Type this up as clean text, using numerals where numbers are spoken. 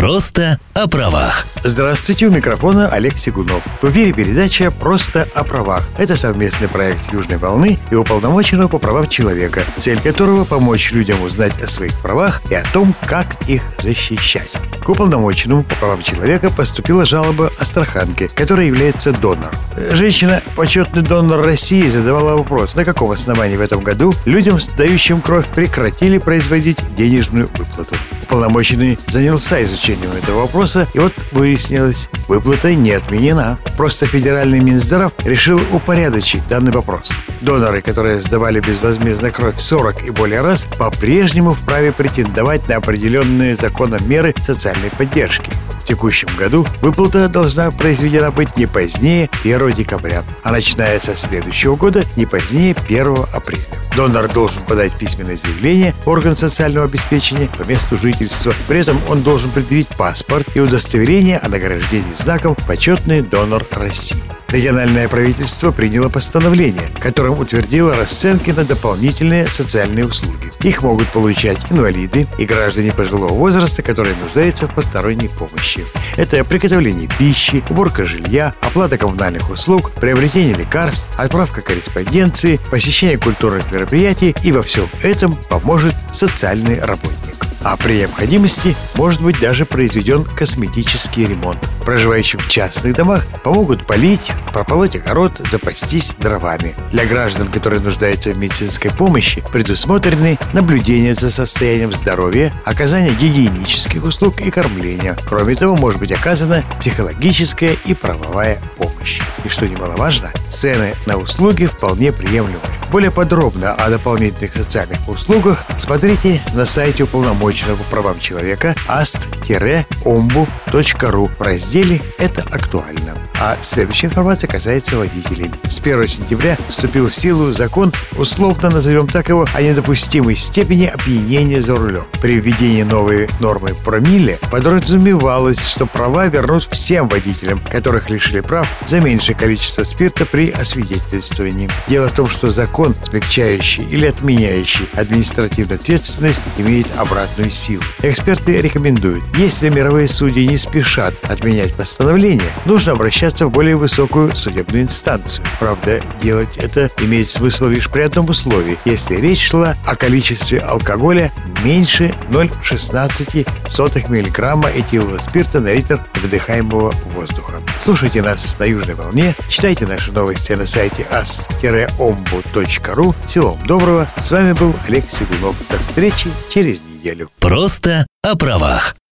Просто о правах. Здравствуйте, у микрофона Олег Сегунов. В эфире передача «Просто о правах». Это совместный проект «Южной волны» и уполномоченного по правам человека, цель которого — помочь людям узнать о своих правах и о том, как их защищать. К уполномоченному по правам человека поступила жалоба астраханки, которая является донором. Женщина, почетный донор России, задавала вопрос, на каком основании в этом году людям, сдающим кровь, прекратили производить денежную выплату. Уполномоченный занялся изучением этого вопроса, и вот выяснилось, выплата не отменена. Просто федеральный Минздрав решил упорядочить данный вопрос. Доноры, которые сдавали безвозмездно кровь 40 и более раз, по-прежнему вправе претендовать на определенные законом меры социальной поддержки. В текущем году выплата должна произведена быть не позднее 1 декабря, а начиная со следующего года не позднее 1 апреля. Донор должен подать письменное заявление в орган социального обеспечения по месту жительства. При этом он должен предъявить паспорт и удостоверение о награждении знаком «Почетный донор России». Региональное правительство приняло постановление, которым утвердило расценки на дополнительные социальные услуги. Их могут получать инвалиды и граждане пожилого возраста, которые нуждаются в посторонней помощи. Это приготовление пищи, уборка жилья, оплата коммунальных услуг, приобретение лекарств, отправка корреспонденции, посещение культурных мероприятий, и во всем этом поможет социальный работник. А при необходимости может быть даже произведен косметический ремонт. Проживающим в частных домах помогут полить, прополоть огород, запастись дровами. Для граждан, которые нуждаются в медицинской помощи, предусмотрены наблюдение за состоянием здоровья, оказание гигиенических услуг и кормления. Кроме того, может быть оказана психологическая и правовая помощь. И что немаловажно, цены на услуги вполне приемлемые. Более подробно о дополнительных социальных услугах смотрите на сайте уполномоченного по правам человека ast-ombu.ru в разделе «Это актуально». А следующая информация касается водителей. С 1 сентября вступил в силу закон, условно назовем так его, о недопустимой степени опьянения за рулем. При введении новой нормы промилле подразумевалось, что права вернут всем водителям, которых лишили прав за меньшее количество спирта при освидетельствовании. Дело в том, что закон, смягчающий или отменяющий административную ответственность, имеет обратную силу. Эксперты рекомендуют, если мировые судьи не спешат отменять постановление, нужно обращаться в более высокую судебную инстанцию. Правда, делать это имеет смысл лишь при одном условии, если речь шла о количестве алкоголя меньше 0,16 мг этилового спирта на литр вдыхаемого воздуха. Слушайте нас на Южной волне, читайте наши новости на сайте ast-ombu.ru. Всего вам доброго. С вами был Олег Сегунов. До встречи через неделю. Просто о правах.